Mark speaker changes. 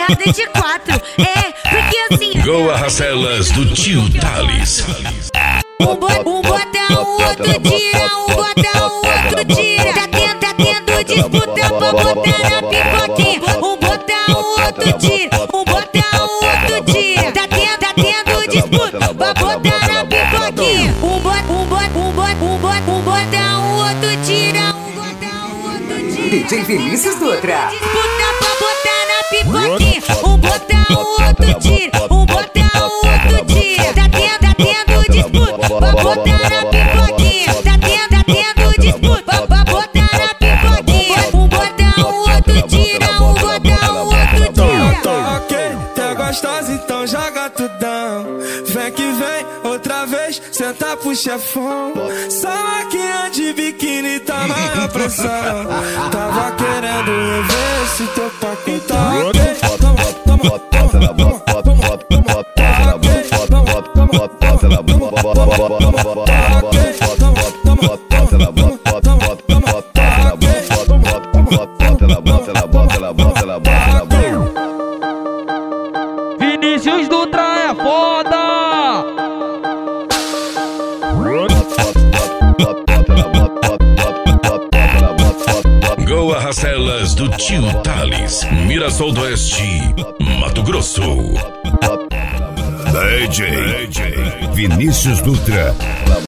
Speaker 1: piada de quatro. Porque assim.
Speaker 2: Go Arracelas do tio Thales.
Speaker 1: Um bota o outro tira, um bota o outro tira. Tá tendo disputa pra botar na pipoquinha. Um bota o outro tira, um bota o outro tira. Tá tendo disputa pra botar na pipoquinha. Um bota o outro tira, um bota o outro tira.
Speaker 3: DJ Vinícius Dutra.
Speaker 1: Disputa pra botar na pipoquinha. Um bota o outro tira, um bota o outro tira. Tá tendo disputa pra botar na pipoquinha. Tá tendo disputa pra botar na pipoquinha. Um bota o outro tira, um bota o outro tira.
Speaker 4: Ok, tá gostosa, então joga tudão. Vem que vem, outra vez, senta pro chefão. Só maquinha de biquíni tá maior pressão. Tava querendo rever esse teu pacote.
Speaker 5: Vinícius Dutra é foda!
Speaker 2: Go Arracelas do tio Thales, Mirassol do Oeste, Mato Grosso. DJ Vinícius Dutra.